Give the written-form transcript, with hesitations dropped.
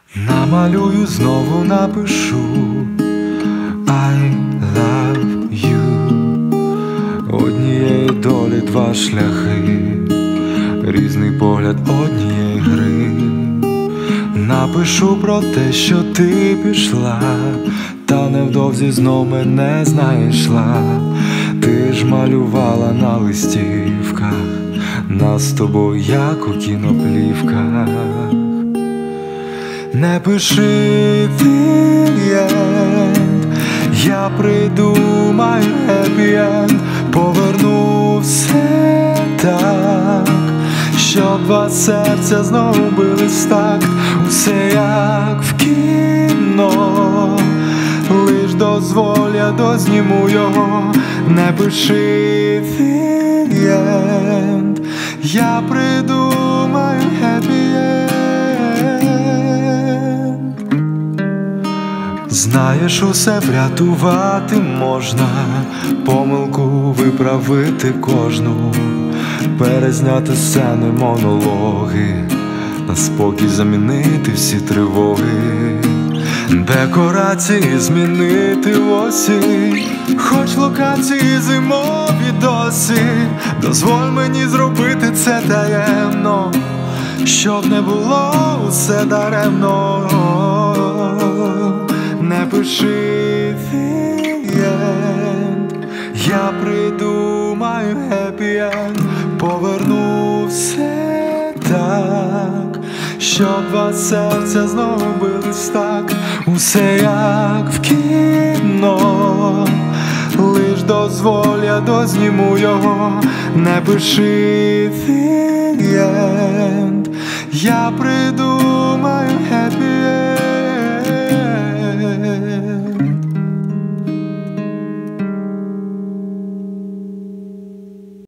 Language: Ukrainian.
Намалюю, знову напишу I love you. Однієї долі два шляхи, різний погляд однієї гри. Напишу про те, що ти пішла, та невдовзі знов мене знайшла. Ти ж малювала на листівках, нас з тобою, як у кіноплівках. Не пиши the end, я придумаю happy end. Поверну все так, щоб два серця знову бились так. Усе як в кіно, лиш дозволь, я дозніму його. Не пиши the end, я придумаю happy end. Знаєш, усе врятувати можна, помилку виправити кожну, перезняти сцени, монологи, на спокій замінити всі тривоги, декорації змінити в осі, хоч локації зимові досі. Дозволь мені зробити це таємно, щоб не було усе даремно. Не пиши the end, я придумаю happy end. Поверну все так, щоб два серця знову бились так. Усе як в кіно, лиш дозволь, я дозніму його. Не пиши the end, я придумаю